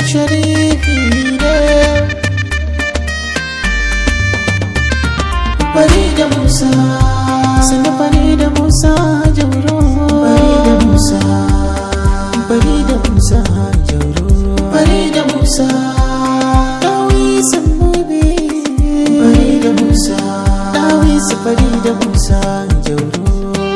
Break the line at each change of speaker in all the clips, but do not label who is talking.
sharifi ne. Farida Musa, sannu Farida Musa Jauro. Farida Musa, Farida Musa Jauro. Farida Musa, Dawisu Mubi. Farida Musa, Dawisu Farida Musa Jauro.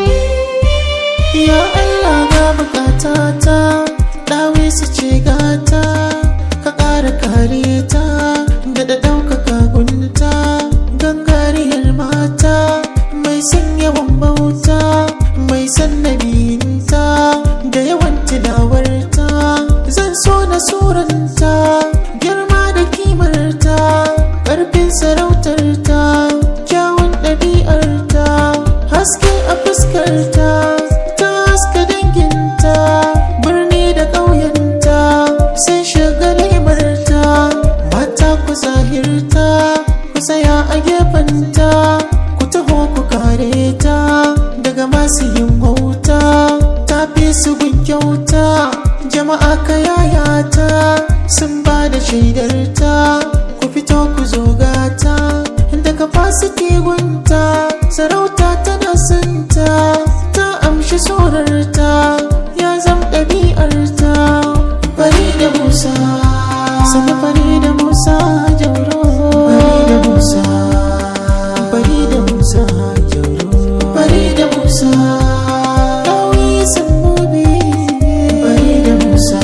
Ya Allah ga bukatata, Dawisu ce gata, ka ƙara kare ta, da ɗaukaka gunta, gangariyar mata, mai son yawan bauta, mai son nabiyinta, da yawan tilawarta, zan so na suranta, girma da kimarta, ƙarfin sarautarta, kyawun ɗabi'arta, haske a fuskarta, ta haska danginta, birni da ƙauyenta, sai shagalimarta, mata ku zahirta, ku tsaya a gefenta, ku taho ku kare ta, daga masu yin wauta, ta fi su gun kyauta, jama'a ka yayata, sun ba da shaidarta, ku fito ku zo gata, daga fasu gunta, sarauta tana sunta, ta amshi surarta, ya zam ɗabi'arta. Farida Musa, sannu Farida Musa Jauro. Farida Musa, Farida Musa Jauro. Farida Musa, Dawisu Mubi. Farida Musa,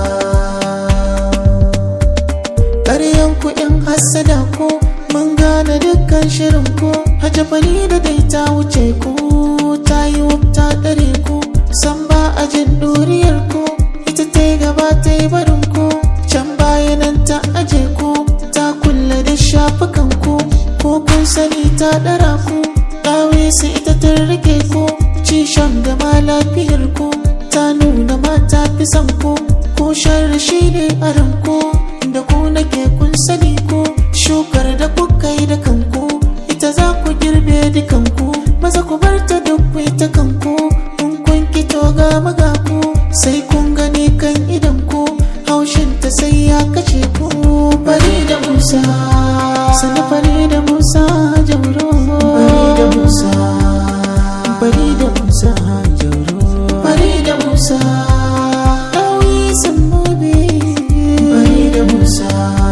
ƙaryanku ƴan hassada ko, mun gane dukkan shirinku, Hajja Farida dai ta wuce ku, ta yi wufta ɗare ku, san ba a jin ɗuriyar ku, ita ta yi gaba ta yi barin ku, can bayanan ta aje ku, ta kulle da shafukan ku, ko kun sani ta ɗara ku, Dawisu ita ta rike ku, ci shan da ma lafiyar ku, ta nuna mata fi son ku, ko sharri shi ne a ranku, da ku nake kun sani ku, shukar da kuka yi da kanku, ita za ku girbe dukanku, maza ku bar ta duk ku ta kanku, in kun kito ga maga ku, sai kun gani kan idanku, haushinta sai ya kace ku. Farida Musa, sannu Farida Musa Jauro. Farida Musa, Farida Musa Jauro. Farida Musa, Dawisu Mubi. Farida Musa,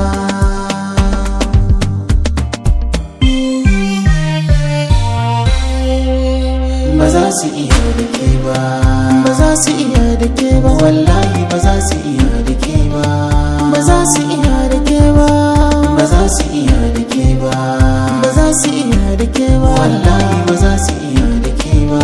ba za su iya da ke ba, ba za su iya da ke ba, wallahi ba za su iya da ke ba, ba za su iya da ke ba, ba za su iya da ke ba, ba za su iya da ke ba, wallahi ba za su iya da ke ba.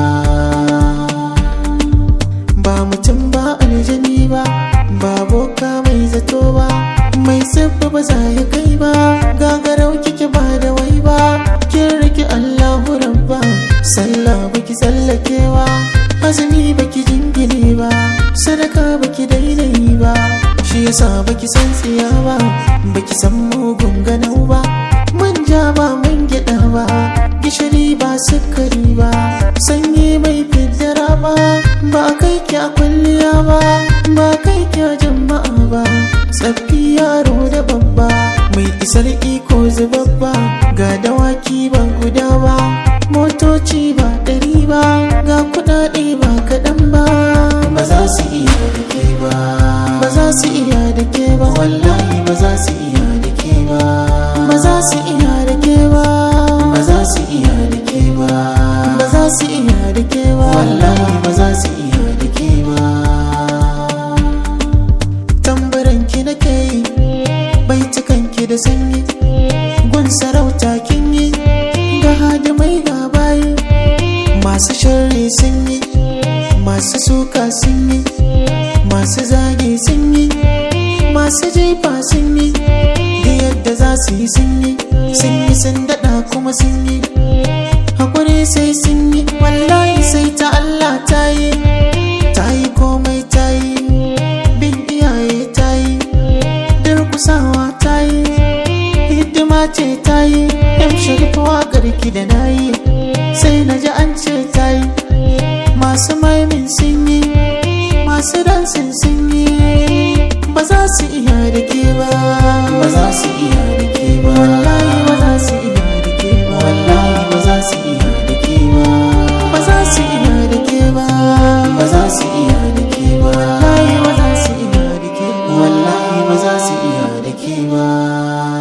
Ba mutum ba aljani ba, ba boka mai zato ba, mai siffa ba za ya kai ba, gagarau kike ba da wai ba, kin riki Allahu Rabba, sallah baki tsallakewa, azumi baki jingine ba, sadaka baki daidai ba, shi yasa baki san tsiya ba, baki san mugun ganau ba, manja ba man gyaɗa ba, gishiri ba sukari ba, sanyi mai fiddara ba, ba kai ki a kwalliya ba, ba kai ki a jama'a ba, tsaffi yaro da babba, mai isar iko zubabba, ga dawaki ba guda ba, motoci ba ɗari ba, ga kuɗaɗe ba kaɗan ba, ba za su iya da ke ba, ba za su iya da ke ba, wallahi ba za su iya da ke ba, ba za su iya da ke ba, ba za su iya da ke ba, ba za su iya da ke ba, wallahi ba za su iya da ke ba. Tambaranki nake yi, baitukanki da sanyi, gun sarauta kin yi, ga hadimai ga bayi, masu sharri sun yi, masu suka sun yi, masu zage sun yi, masu jefa sun yi, da yadda za su yi sun yi, sun daɗa kuma sun yi, hakuri sai sun yi, wallahi sai ta Allah ta yi, ta yi komai ta yi, bin iyaye ta yi, durkusawa ta yi, hidima ce ta yi, yan sharifa waƙar ki da na yi, sai na ji an ce ta yi, masu maimin sun yi, masu dansin sun yi, ba za su iya da ke ba, ba za su iya da ke ba, wallahi ba za su iya da ke ba, wallahi ba za su iya da ke ba, ba za su iya da ke ba, ba za su iya da ke ba, wallahi ba za su iya da ke ba, wallahi ba za su iya da ke ba.